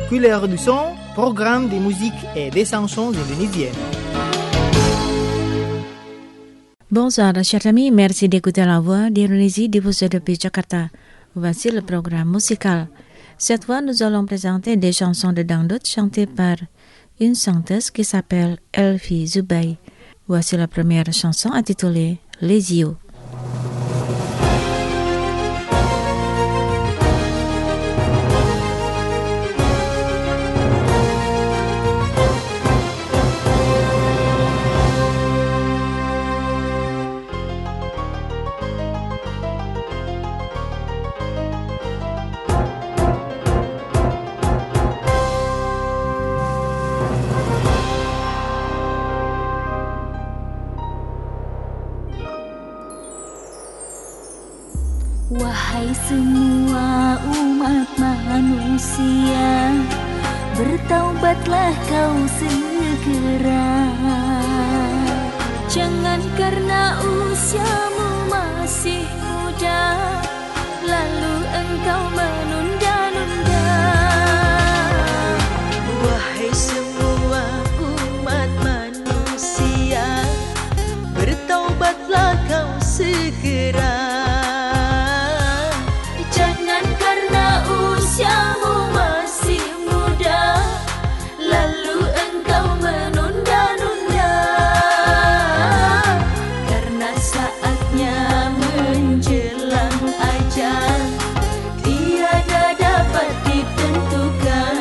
Couleur du son, programme de musique et des chansons indonésiennes. Bonsoir, chers amis. Merci d'écouter la voix d'Indonésie diffusée depuis Jakarta. Voici le programme musical. Cette fois, nous allons présenter des chansons de dangdut chantées par une chanteuse qui s'appelle Elvi Zubai. Voici la première chanson intitulée Les yeux. Wahai semua umat manusia, bertaubatlah kau segera. Jangan karena usiamu masih muda, lalu engkau menunda-nunda. Wahai semua umat manusia, bertaubatlah kau segera. Usiamu masih muda, lalu engkau menunda-nunda. Karena saatnya menjelang ajal, tiada dapat ditentukan.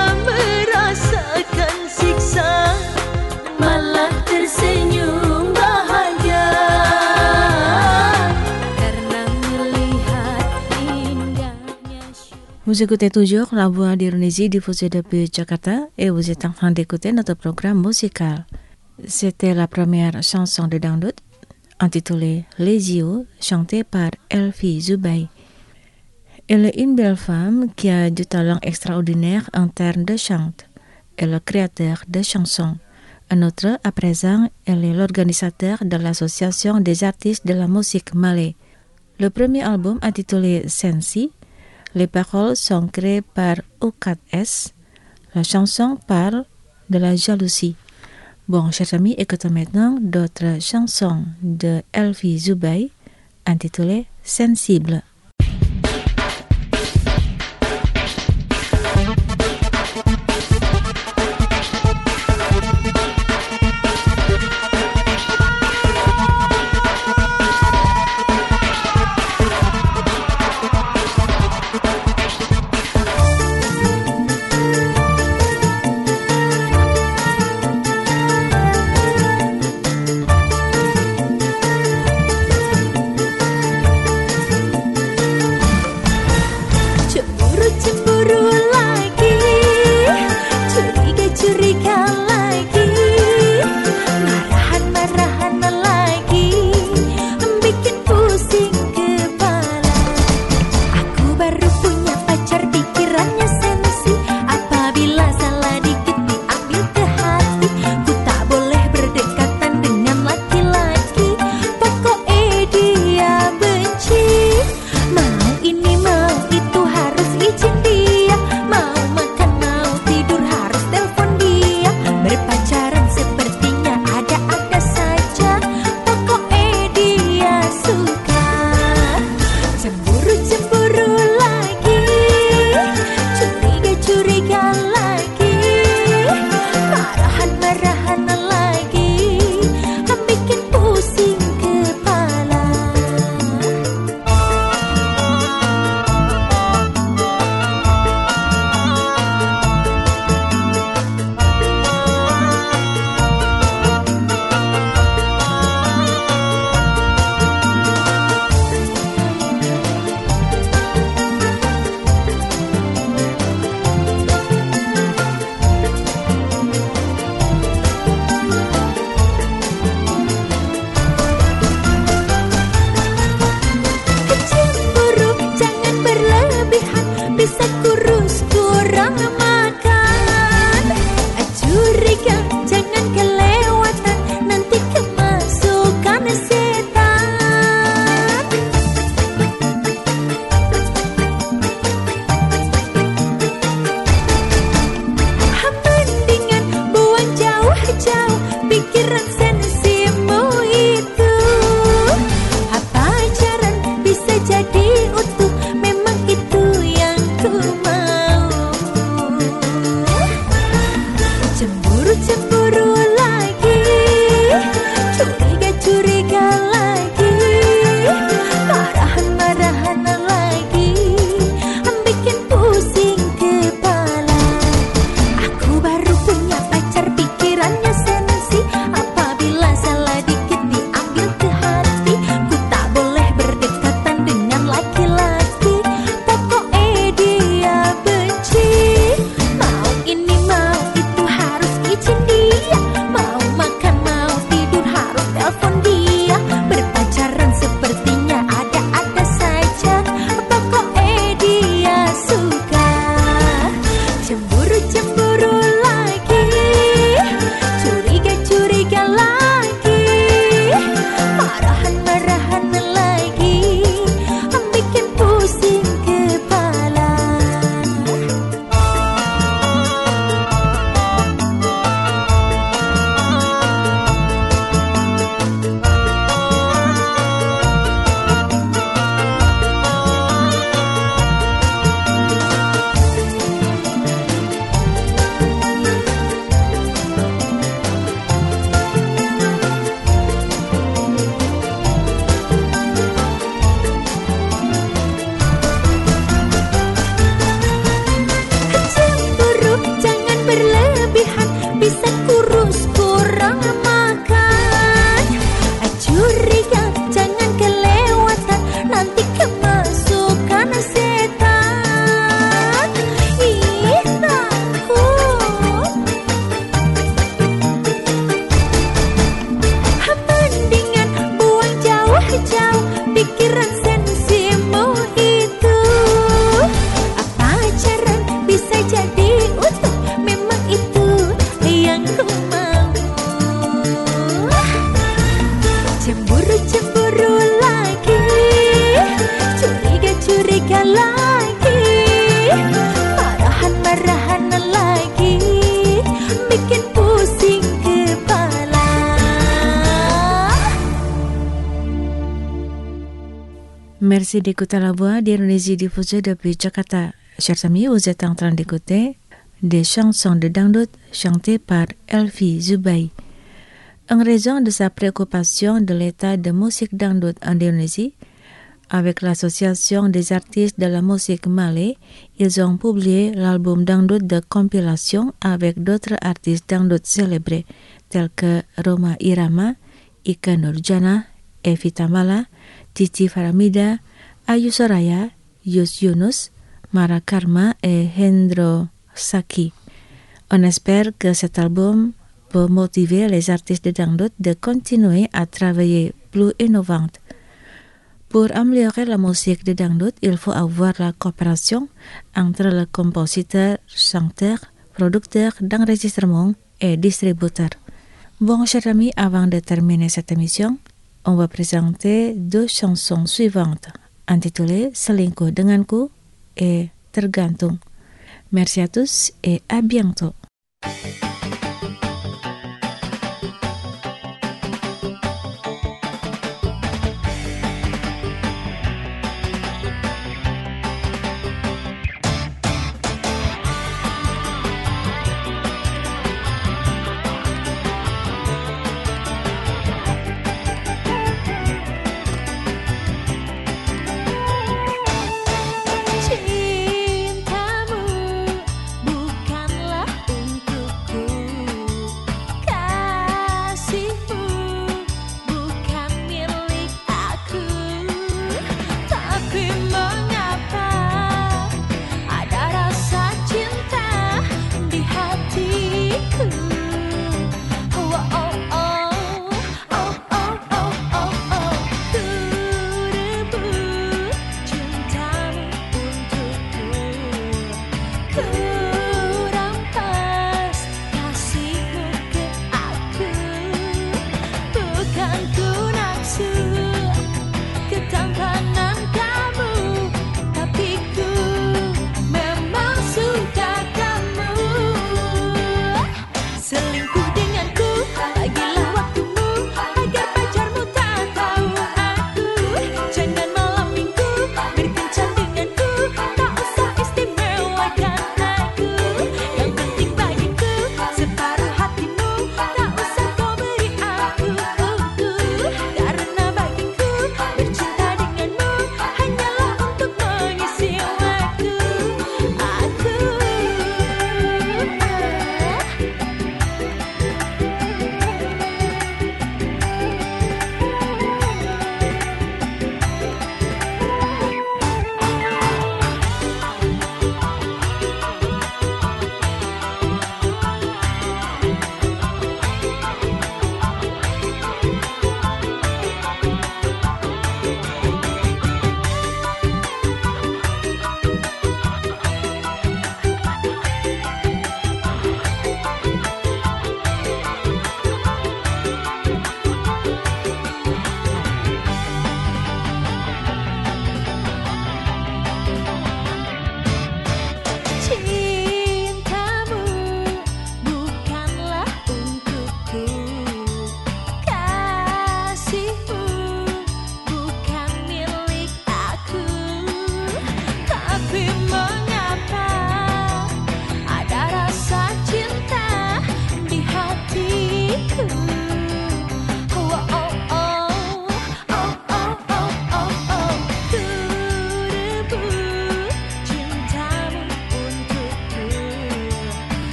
Malah tersenyum Vous écoutez toujours La Voix d'Indonésie diffusée depuis Jakarta et vous êtes en train d'écouter notre programme musical. C'était la première chanson de dangdut intitulée Les Yeux, chantée par Elvi Zubai. Elle est une belle femme qui a du talent extraordinaire en termes de chant. Elle est le créateur de chansons. Un autre, à présent, elle est l'organisateur de l'Association des artistes de la musique malais. Le premier album intitulé Sensi, les paroles sont créées par Ukat S. La chanson parle de la jalousie. Bon, chers amis, écoutons maintenant d'autres chansons de Elvi Zubai intitulées Sensible. Merci d'écouter la voix d'Indonésie diffusée depuis Jakarta. Chers amis, vous êtes en train d'écouter des chansons de dangdut chantées par Elvi Zubai. En raison de sa préoccupation de l'état de musique dangdut en Indonésie, avec l'association des artistes de la musique malais, ils ont publié l'album dangdut de compilation avec d'autres artistes dangdut célébrés tels que Roma Irama, Ika Nurjana, Evita Mala, Titi Faramida, Ayu Soraya, Yus Yunus, Mara Karma et Hendro Saki. On espère que cet album peut motiver les artistes de dangdut de continuer à travailler plus innovante. Pour améliorer la musique de dangdut, il faut avoir la coopération entre le compositeur, chanteur, producteur d'enregistrement et distributeur. Bon, chers amis, avant de terminer cette émission, on va présenter deux chansons suivantes, intitulées Selingkuh Denganku et Tergantung. Merci à tous et à bientôt. Cintamu bukanlah untukku,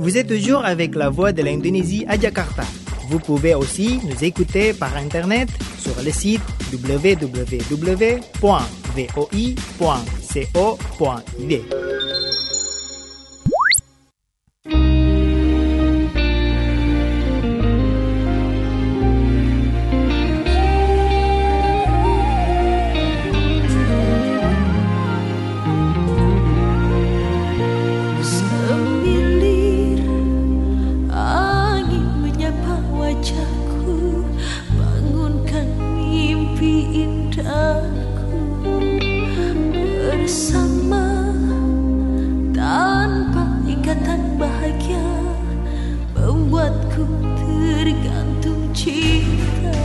Vous êtes toujours avec la voix de l'Indonésie à Jakarta. Vous pouvez aussi nous écouter par Internet sur le site www.voi.co.id. Membuatku tergantung cinta.